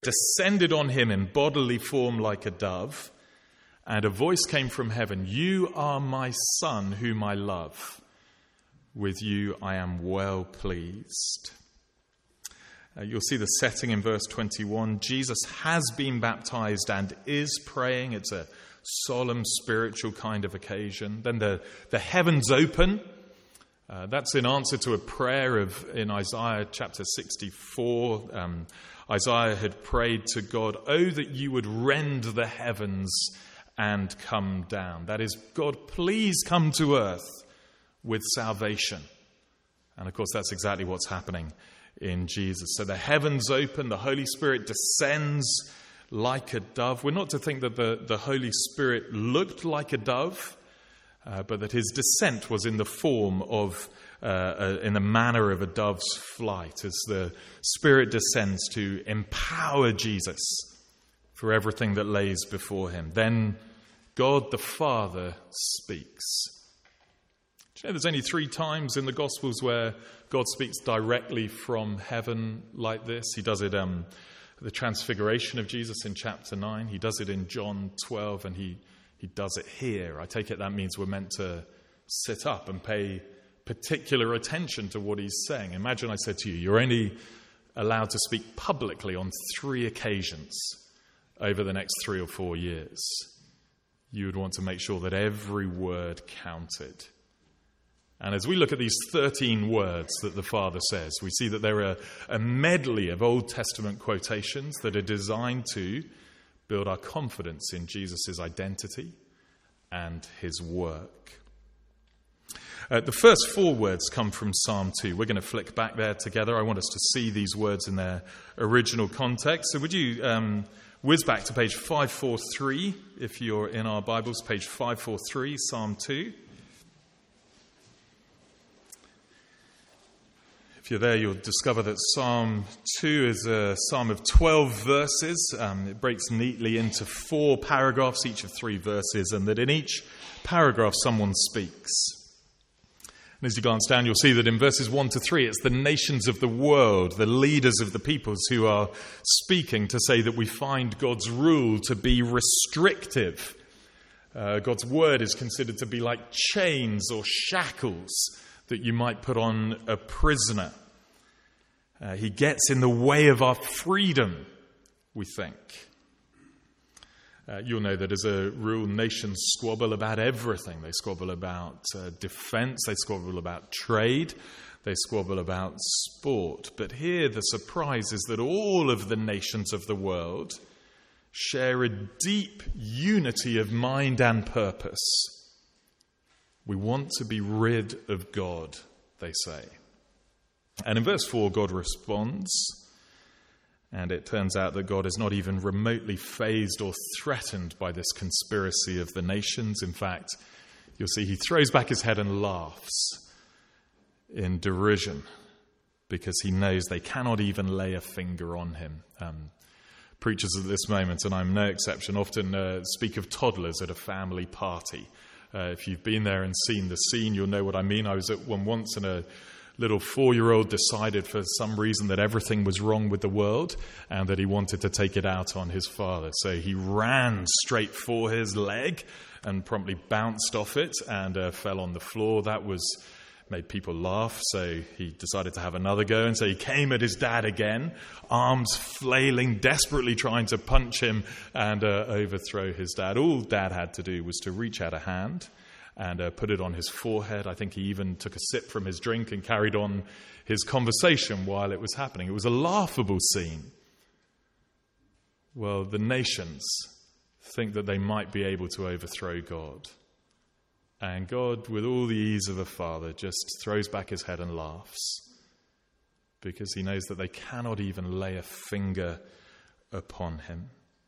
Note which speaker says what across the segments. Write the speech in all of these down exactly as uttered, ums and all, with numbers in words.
Speaker 1: descended on him in bodily form like a dove, and a voice came from heaven, "You are my Son, whom I love. With you I am well pleased." Uh, you'll see the setting in verse twenty-one. Jesus has been baptized and is praying. It's a solemn spiritual kind of occasion. Then the, the heavens open. Uh, that's in answer to a prayer of in Isaiah chapter sixty-four. Um, Isaiah had prayed to God, "Oh, that you would rend the heavens and come down." That is, God, please come to earth with salvation. And of course, that's exactly what's happening in Jesus. So the heavens open, the Holy Spirit descends like a dove. We're not to think that the, the Holy Spirit looked like a dove, uh, but that his descent was in the form of, uh, uh, in the manner of a dove's flight, as the Spirit descends to empower Jesus for everything that lays before him. Then God the Father speaks. Do you know there's only three times in the Gospels where God speaks directly from heaven like this? He does it um, the transfiguration of Jesus in chapter nine. He does it in John twelve, and he, he does it here. I take it that means we're meant to sit up and pay particular attention to what he's saying. Imagine I said to you, you're only allowed to speak publicly on three occasions over the next three or four years. You would want to make sure that every word counted. And as we look at these thirteen words that the Father says, we see that there are a medley of Old Testament quotations that are designed to build our confidence in Jesus' identity and his work. Uh, the first four words come from Psalm two. We're going to flick back there together. I want us to see these words in their original context. So would you um, whiz back to page five forty-three, if you're in our Bibles, page five forty-three, Psalm two. If you're there, you'll discover that Psalm two is a psalm of twelve verses. Um, it breaks neatly into four paragraphs, each of three verses, and that in each paragraph someone speaks. And as you glance down, you'll see that in verses one to three, it's the nations of the world, the leaders of the peoples, who are speaking to say that we find God's rule to be restrictive. Uh, God's word is considered to be like chains or shackles that you might put on a prisoner. Uh, he gets in the way of our freedom, we think. Uh, you'll know that as a rule, nations squabble about everything. They squabble about uh, defense, they squabble about trade, they squabble about sport. But here the surprise is that all of the nations of the world share a deep unity of mind and purpose. We want to be rid of God, they say. And in verse four, God responds, and it turns out that God is not even remotely fazed or threatened by this conspiracy of the nations. In fact, you'll see he throws back his head and laughs in derision because he knows they cannot even lay a finger on him. Um, preachers at this moment, and I'm no exception, often uh, speak of toddlers at a family party. Uh, if you've been there and seen the scene, you'll know what I mean. I was at one once, and a little four-year-old decided for some reason that everything was wrong with the world and that he wanted to take it out on his father. So he ran straight for his leg and promptly bounced off it and uh, fell on the floor. That was made people laugh, so he decided to have another go, and so he came at his dad again, arms flailing, desperately trying to punch him and uh, overthrow his dad. All dad had to do was to reach out a hand and uh, put it on his forehead. I think he even took a sip from his drink and carried on his conversation while it was happening. It was a laughable scene. Well, the nations think that they might be able to overthrow God. And God, with all the ease of a father, just throws back his head and laughs because he knows that they cannot even lay a finger upon him.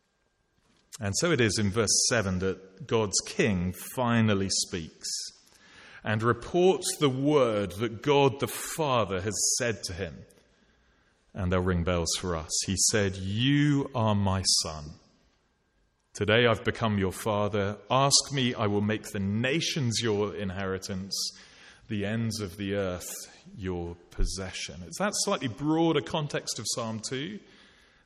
Speaker 1: And so it is in verse seven that God's king finally speaks and reports the word that God the Father has said to him. And they'll ring bells for us. He said, "You are my son. Today I've become your father. Ask me, I will make the nations your inheritance, the ends of the earth your possession." It's that slightly broader context of Psalm two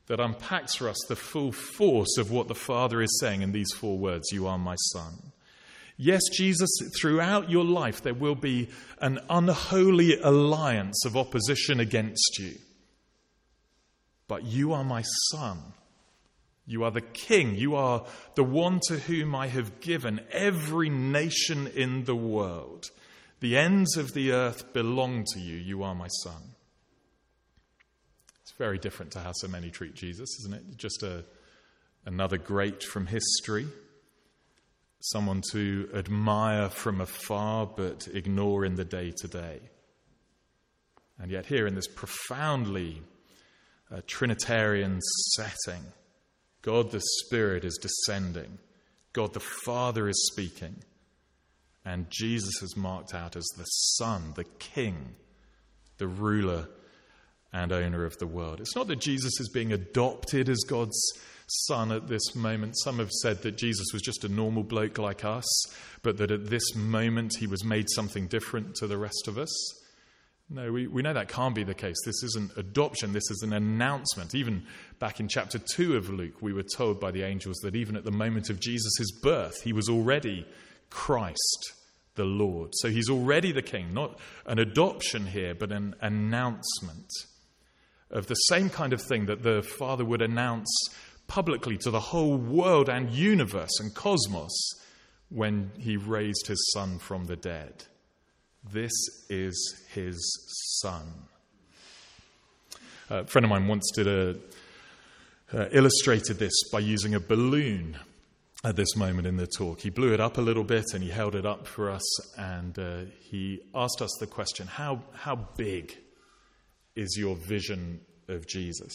Speaker 1: that unpacks for us the full force of what the Father is saying in these four words, "You are my Son." Yes, Jesus, throughout your life there will be an unholy alliance of opposition against you. But you are my Son. You are the King. You are the one to whom I have given every nation in the world. The ends of the earth belong to you. You are my Son. It's very different to how so many treat Jesus, isn't it? Just a, another great from history. Someone to admire from afar but ignore in the day-to-day. And yet here in this profoundly uh, Trinitarian setting, God the Spirit is descending. God the Father is speaking. And Jesus is marked out as the Son, the King, the ruler and owner of the world. It's not that Jesus is being adopted as God's Son at this moment. Some have said that Jesus was just a normal bloke like us, but that at this moment he was made something different to the rest of us. No, we, we know that can't be the case. This isn't adoption, this is an announcement. Even back in chapter two of Luke, we were told by the angels that even at the moment of Jesus' birth, he was already Christ the Lord. So he's already the King, not an adoption here, but an announcement of the same kind of thing that the Father would announce publicly to the whole world and universe and cosmos when he raised his Son from the dead. This is his Son. A friend of mine once did a, uh, illustrated this by using a balloon at this moment in the talk. He blew it up a little bit and he held it up for us, and uh, he asked us the question, how, how big is your vision of Jesus?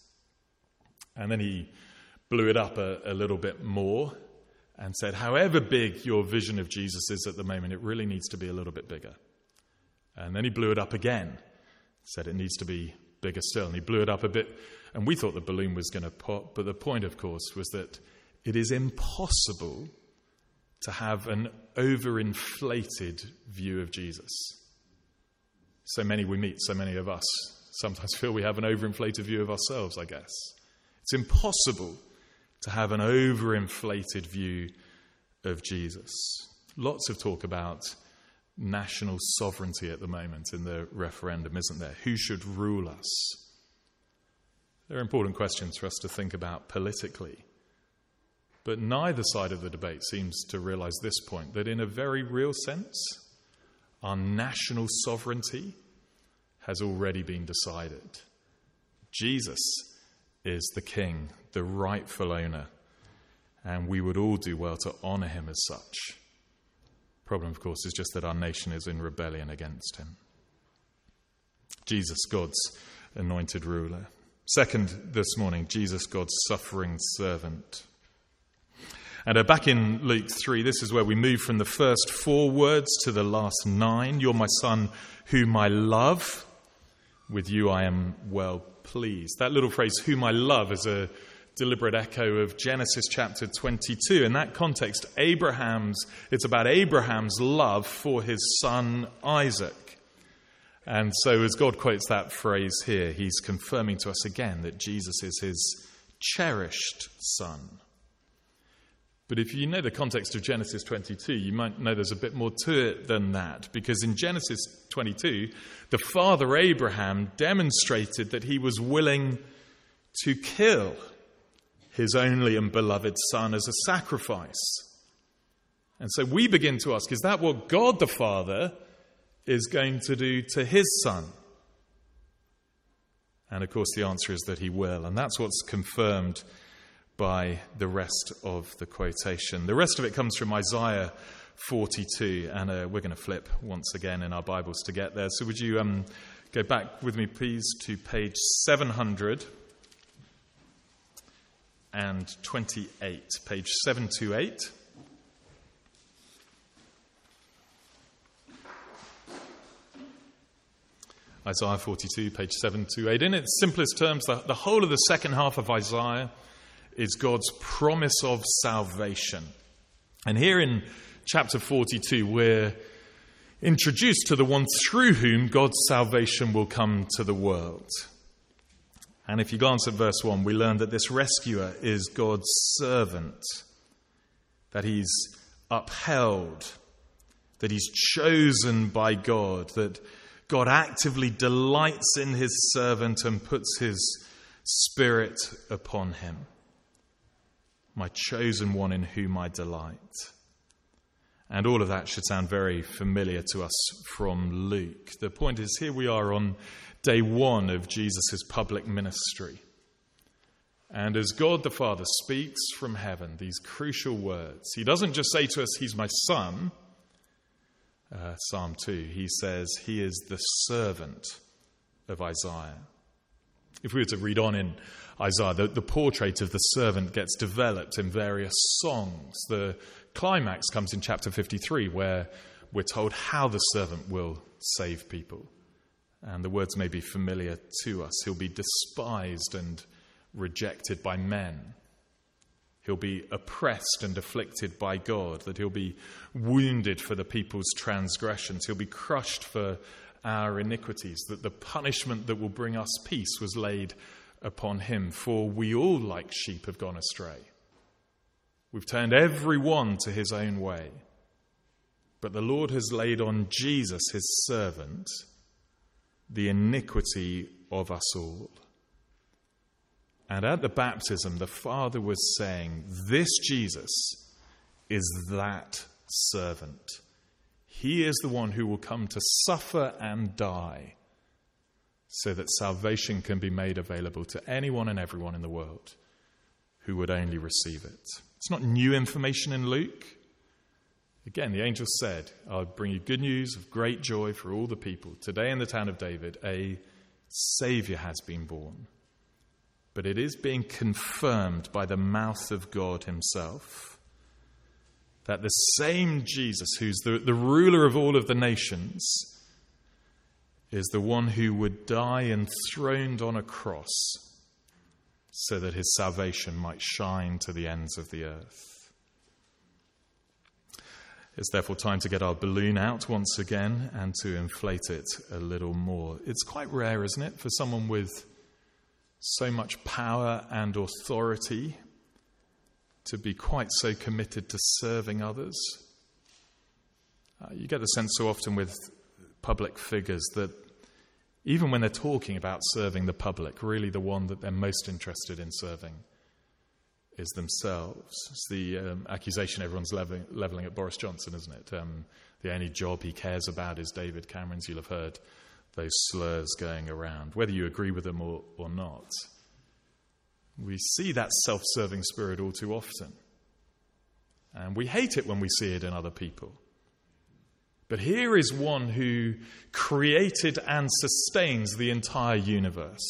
Speaker 1: And then he blew it up a, a little bit more and said, however big your vision of Jesus is at the moment, it really needs to be a little bit bigger. And then he blew it up again, said it needs to be bigger still. And he blew it up a bit, and we thought the balloon was going to pop. But the point, of course, was that it is impossible to have an overinflated view of Jesus. So many we meet, so many of us sometimes feel we have an overinflated view of ourselves, I guess. It's impossible to have an overinflated view of Jesus. Lots of talk about national sovereignty at the moment in the referendum, isn't there? Who should rule us? They're important questions for us to think about politically. But neither side of the debate seems to realize this point, that in a very real sense, our national sovereignty has already been decided. Jesus is the King, the rightful owner, and we would all do well to honor him as such. Problem, of course, is just that our nation is in rebellion against him. Jesus, God's anointed ruler. Second, this morning, Jesus, God's suffering servant. And uh, back in Luke three, this is where we move from the first four words to the last nine. You're my Son, whom I love. With you I am well pleased. That little phrase, whom I love, is a deliberate echo of Genesis chapter twenty-two. In that context, Abraham's, it's about Abraham's love for his son Isaac. And so as God quotes that phrase here, he's confirming to us again that Jesus is his cherished son. But if you know the context of Genesis twenty-two, you might know there's a bit more to it than that. Because in Genesis twenty-two, the father Abraham demonstrated that he was willing to kill his only and beloved son as a sacrifice. And so we begin to ask, is that what God the Father is going to do to his son? And of course the answer is that he will. And that's what's confirmed by the rest of the quotation. The rest of it comes from Isaiah forty-two, and uh, we're going to flip once again in our Bibles to get there. So would you um, go back with me, please, to page seven hundred twenty-eight, page seven twenty-eight. Isaiah forty-two, page seven twenty-eight. In its simplest terms, the, the whole of the second half of Isaiah is God's promise of salvation. And here in chapter forty-two, we're introduced to the one through whom God's salvation will come to the world. And if you glance at verse one, we learn that this rescuer is God's servant, that he's upheld, that he's chosen by God, that God actively delights in his servant and puts his Spirit upon him. My chosen one in whom I delight. And all of that should sound very familiar to us from Luke. The point is, here we are on day one of Jesus' public ministry. And as God the Father speaks from heaven these crucial words, he doesn't just say to us, he's my son, uh, Psalm two. He says he is the servant of Isaiah. If we were to read on in Isaiah, the, the portrait of the servant gets developed in various songs. The climax comes in chapter fifty-three, where we're told how the servant will save people. And the words may be familiar to us. He'll be despised and rejected by men. He'll be oppressed and afflicted by God, that he'll be wounded for the people's transgressions. He'll be crushed for our iniquities, that the punishment that will bring us peace was laid upon him. For we all, like sheep, have gone astray. We've turned every one to his own way. But the Lord has laid on Jesus, his servant, the iniquity of us all. And at the baptism, the Father was saying, this Jesus is that servant. He is the one who will come to suffer and die so that salvation can be made available to anyone and everyone in the world who would only receive it. It's not new information in Luke. Again, the angel said, I'll bring you good news of great joy for all the people. Today in the town of David, a Saviour has been born. But it is being confirmed by the mouth of God himself that the same Jesus, who's the, the ruler of all of the nations, is the one who would die enthroned on a cross so that his salvation might shine to the ends of the earth. It's therefore time to get our balloon out once again and to inflate it a little more. It's quite rare, isn't it, for someone with so much power and authority to be quite so committed to serving others. Uh, you get the sense so often with public figures that even when they're talking about serving the public, really the one that they're most interested in serving is themselves. It's the um, accusation everyone's leveling, leveling at Boris Johnson, isn't it? Um, the only job he cares about is David Cameron's. You'll have heard those slurs going around, whether you agree with them or, or not. We see that self-serving spirit all too often. And we hate it when we see it in other people. But here is one who created and sustains the entire universe.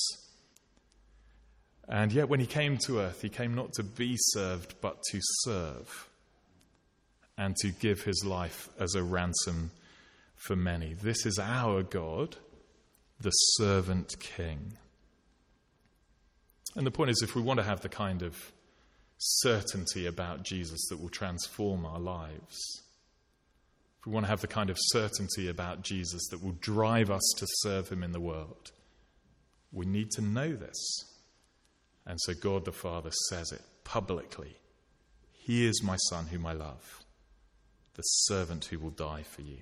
Speaker 1: And yet when he came to earth, he came not to be served, but to serve and to give his life as a ransom for many. This is our God, the servant king. And the point is, if we want to have the kind of certainty about Jesus that will transform our lives, if we want to have the kind of certainty about Jesus that will drive us to serve him in the world, we need to know this. And so God the Father says it publicly. He is my Son whom I love, the servant who will die for you.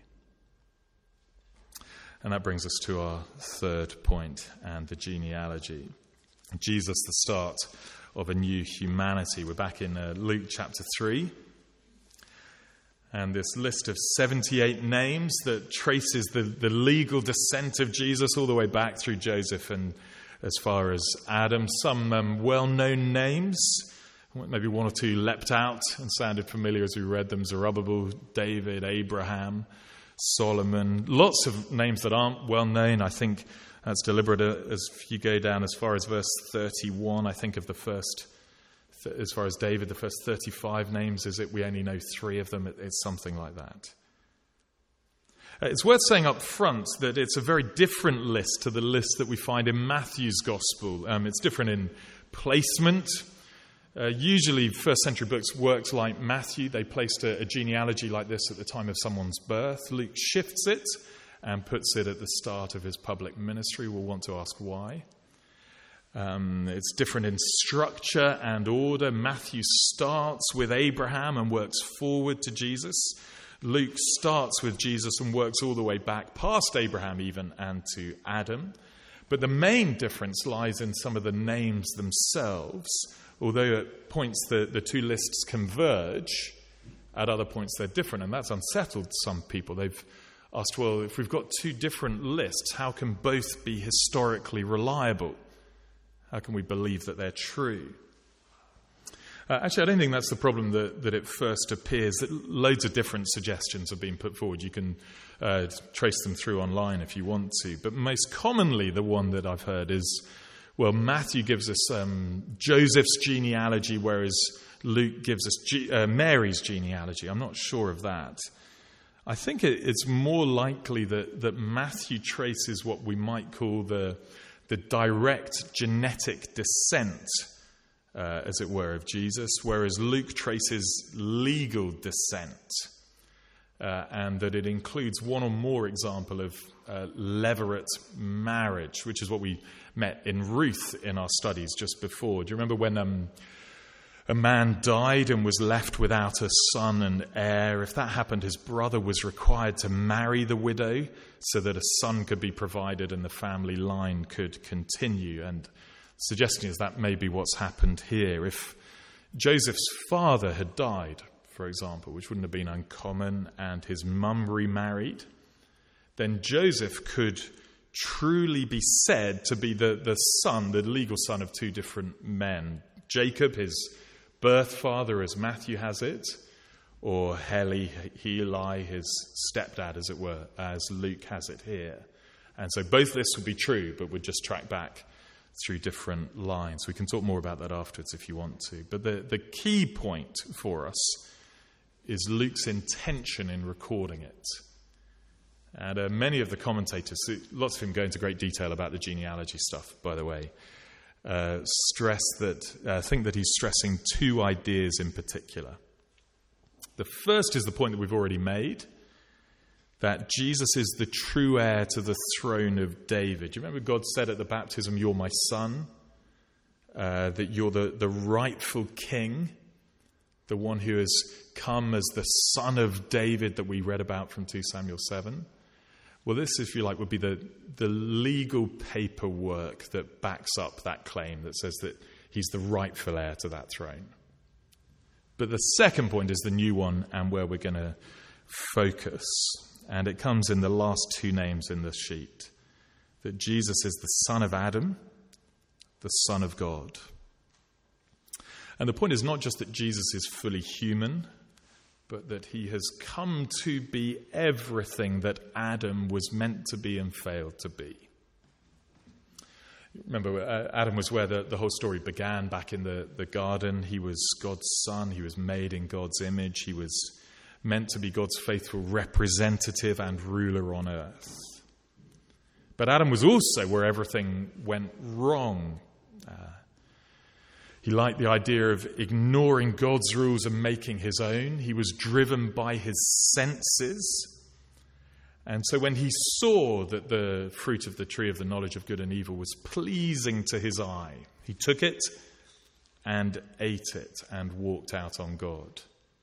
Speaker 1: And that brings us to our third point and the genealogy. Jesus, the start of a new humanity. We're back in uh, Luke chapter three. And this list of seventy-eight names that traces the, the legal descent of Jesus all the way back through Joseph and as far as Adam. Some um, well-known names. Maybe one or two leapt out and sounded familiar as we read them. Zerubbabel, David, Abraham, Solomon. Lots of names that aren't well-known. I think that's deliberate. As you go down as far as verse thirty-one, I think of the first, as far as David, the first thirty-five names, is it? We only know three of them. It's something like that. It's worth saying up front that it's a very different list to the list that we find in Matthew's Gospel. Um, it's different in placement. Uh, usually first century books worked like Matthew. They placed a, a genealogy like this at the time of someone's birth. Luke shifts it and puts it at the start of his public ministry. We'll want to ask why. Um, it's different in structure and order. Matthew starts with Abraham and works forward to Jesus. Luke starts with Jesus and works all the way back past Abraham even and to Adam. But the main difference lies in some of the names themselves. Although at points the, the two lists converge, at other points they're different. And that's unsettled some people. They've asked, well, if we've got two different lists, how can both be historically reliable? How can we believe that they're true? Uh, actually, I don't think that's the problem that, that it first appears. That loads of different suggestions have been put forward. You can uh, trace them through online if you want to. But most commonly, the one that I've heard is, well, Matthew gives us um, Joseph's genealogy, whereas Luke gives us G- uh, Mary's genealogy. I'm not sure of that. I think it, it's more likely that, that Matthew traces what we might call the the direct genetic descent, uh, as it were, of Jesus, whereas Luke traces legal descent, uh, and that it includes one or more example of uh, levirate marriage, which is what we met in Ruth in our studies just before. Do you remember when um, a man died and was left without a son and heir? If that happened, his brother was required to marry the widow so that a son could be provided and the family line could continue. And suggesting is that may be what's happened here. If Joseph's father had died, for example, which wouldn't have been uncommon, and his mum remarried, then Joseph could truly be said to be the, the son, the legal son of two different men. Jacob, his birth father, as Matthew has it, or Heli, Heli, his stepdad, as it were, as Luke has it here. And so both lists would be true, but would just track back through different lines. We can talk more about that afterwards if you want to. But the, the key point for us is Luke's intention in recording it. And uh, many of the commentators, lots of them go into great detail about the genealogy stuff, by the way, uh, stress that, uh, think that he's stressing two ideas in particular. The first is the point that we've already made, that Jesus is the true heir to the throne of David. Do you remember God said at the baptism, "You're my son," uh, that you're the, the rightful king, the one who has come as the son of David that we read about from Second Samuel seven? Well, this, if you like, would be the, the legal paperwork that backs up that claim, that says that he's the rightful heir to that throne. But the second point is the new one, and where we're going to focus. And it comes in the last two names in the sheet. That Jesus is the son of Adam, the son of God. And the point is not just that Jesus is fully human, but that he has come to be everything that Adam was meant to be and failed to be. Remember, uh, Adam was where the, the whole story began, back in the, the garden. He was God's son. He was made in God's image. He was meant to be God's faithful representative and ruler on earth. But Adam was also where everything went wrong. Uh, he liked the idea of ignoring God's rules and making his own. He was driven by his senses. And so when he saw that the fruit of the tree of the knowledge of good and evil was pleasing to his eye, he took it and ate it and walked out on God.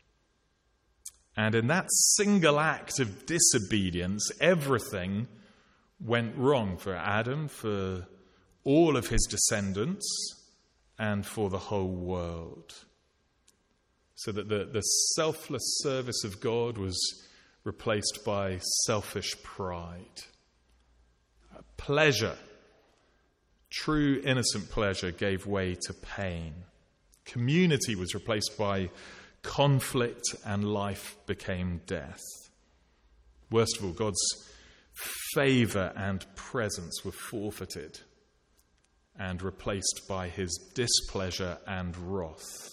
Speaker 1: And in that single act of disobedience, everything went wrong for Adam, for all of his descendants, and for the whole world. So that the, the selfless service of God was replaced by selfish pride. Pleasure, true innocent pleasure, gave way to pain. Community was replaced by conflict, and life became death. Worst of all, God's favor and presence were forfeited and replaced by his displeasure and wrath.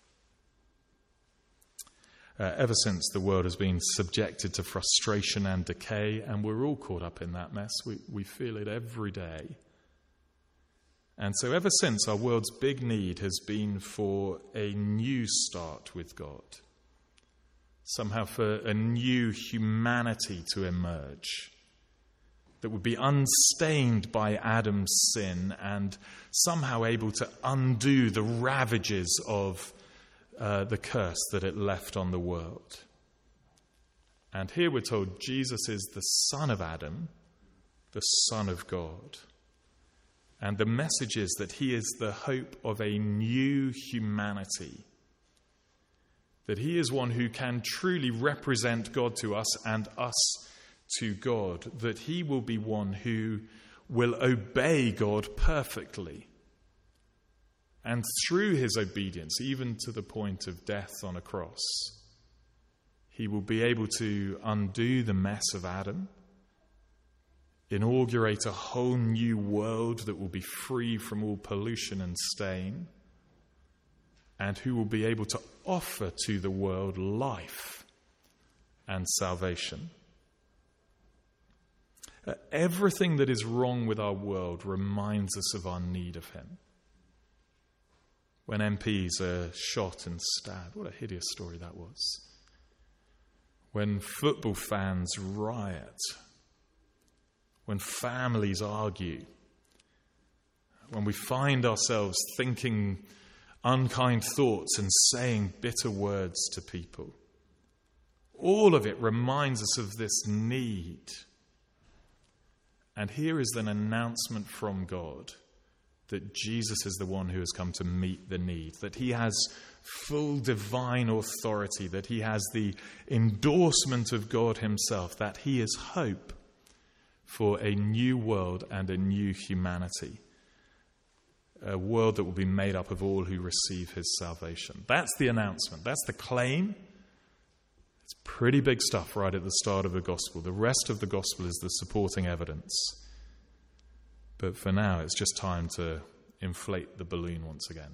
Speaker 1: Uh, ever since, the world has been subjected to frustration and decay, and we're all caught up in that mess. We, we feel it every day. And so ever since, our world's big need has been for a new start with God. Somehow for a new humanity to emerge. that would be unstained by Adam's sin and somehow able to undo the ravages of uh, the curse that it left on the world. And here we're told Jesus is the son of Adam, the Son of God. And the message is that he is the hope of a new humanity. That he is one who can truly represent God to us and us to God. That he will be one who will obey God perfectly. And through his obedience, even to the point of death on a cross, he will be able to undo the mess of Adam, inaugurate a whole new world that will be free from all pollution and stain, and who will be able to offer to the world life and salvation. Uh, everything that is wrong with our world reminds us of our need of him. When M Ps are shot and stabbed, what a hideous story that was. When football fans riot, when families argue, when we find ourselves thinking unkind thoughts and saying bitter words to people, all of it reminds us of this need. And here is an announcement from God that Jesus is the one who has come to meet the need, that he has full divine authority, that he has the endorsement of God himself, that he is hope for a new world and a new humanity, a world that will be made up of all who receive his salvation. That's the announcement. That's the claim. It's pretty big stuff right at the start of the gospel. The rest of the gospel is the supporting evidence. But for now, it's just time to inflate the balloon once again.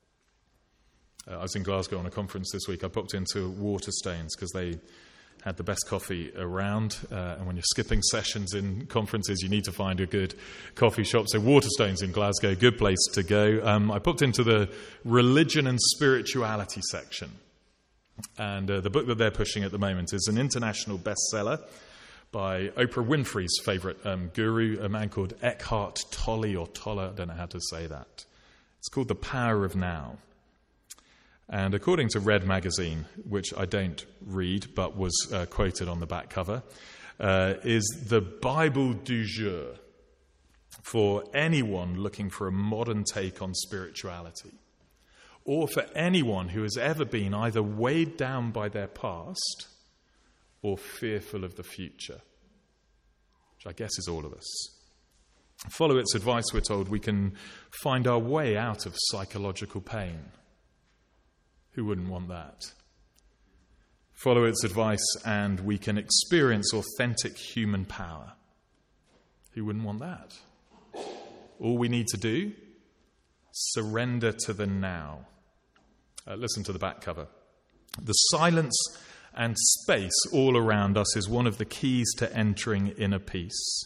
Speaker 1: Uh, I was in Glasgow on a conference this week. I popped into Waterstones because they had the best coffee around. Uh, and when you're skipping sessions in conferences, you need to find a good coffee shop. So Waterstones in Glasgow, good place to go. Um, I popped into the religion and spirituality section. And uh, the book that they're pushing at the moment is an international bestseller by Oprah Winfrey's favourite um, guru, a man called Eckhart Tolle, or Tolle, I don't know how to say that. It's called The Power of Now. And according to Red Magazine, which I don't read but was uh, quoted on the back cover, uh, is the Bible du jour for anyone looking for a modern take on spirituality, or for anyone who has ever been either weighed down by their past or fearful of the future, which I guess is all of us. Follow its advice, we're told, we can find our way out of psychological pain. Who wouldn't want that? Follow its advice and we can experience authentic human power. Who wouldn't want that? All we need to do, surrender to the now. Uh, listen to the back cover. The silence and space all around us is one of the keys to entering inner peace.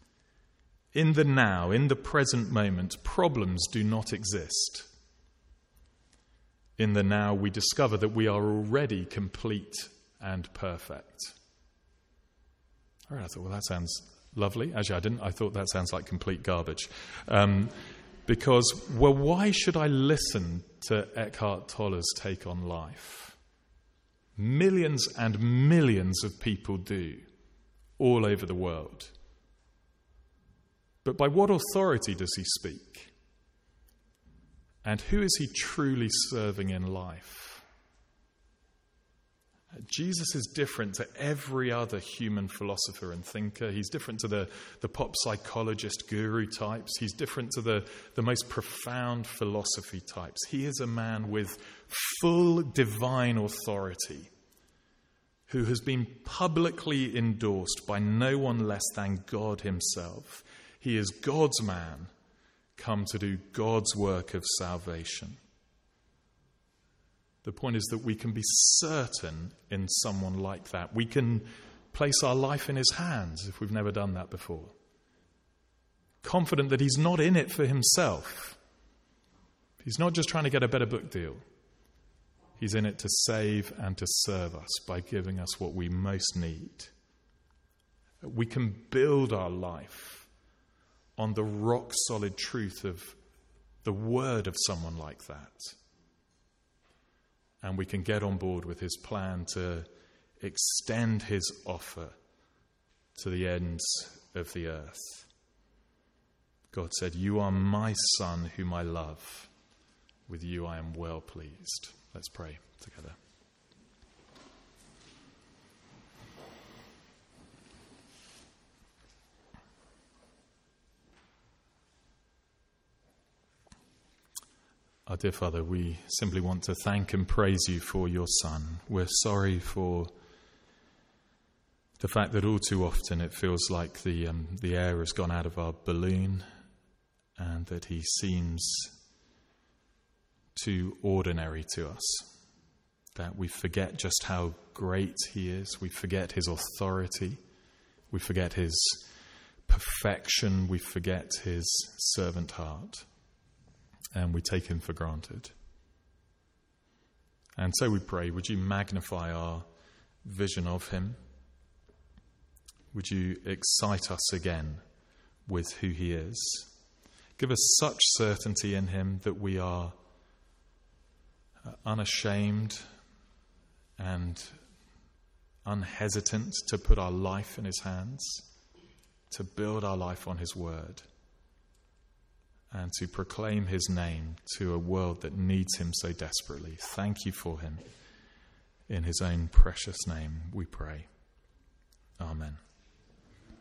Speaker 1: In the now, in the present moment, problems do not exist. In the now, we discover that we are already complete and perfect. All right, I thought, well, that sounds lovely. Actually, I didn't. I thought that sounds like complete garbage. Um, because, well, why should I listen to Eckhart Tolle's take on life? Millions and millions of people do, all over the world. But by what authority does he speak? And who is he truly serving in life? Jesus is different to every other human philosopher and thinker. He's different to the, the pop psychologist guru types. He's different to the, the most profound philosophy types. He is a man with full divine authority who has been publicly endorsed by no one less than God himself. He is God's man, come to do God's work of salvation. The point is that we can be certain in someone like that. We can place our life in his hands if we've never done that before. Confident that he's not in it for himself. He's not just trying to get a better book deal. He's in it to save and to serve us by giving us what we most need. We can build our life on the rock-solid truth of the word of someone like that. And we can get on board with his plan to extend his offer to the ends of the earth. God said, "You are my son whom I love. With you I am well pleased." Let's pray together. Our dear Father, we simply want to thank and praise you for your Son. We're sorry for the fact that all too often it feels like the um, the air has gone out of our balloon and that he seems too ordinary to us, that we forget just how great he is, we forget his authority, we forget his perfection, we forget his servant heart. And we take him for granted. And so we pray, would you magnify our vision of him? Would you excite us again with who he is? Give us such certainty in him that we are unashamed and unhesitant to put our life in his hands, to build our life on his word, and to proclaim his name to a world that needs him so desperately. Thank you for him. In his own precious name we pray. Amen.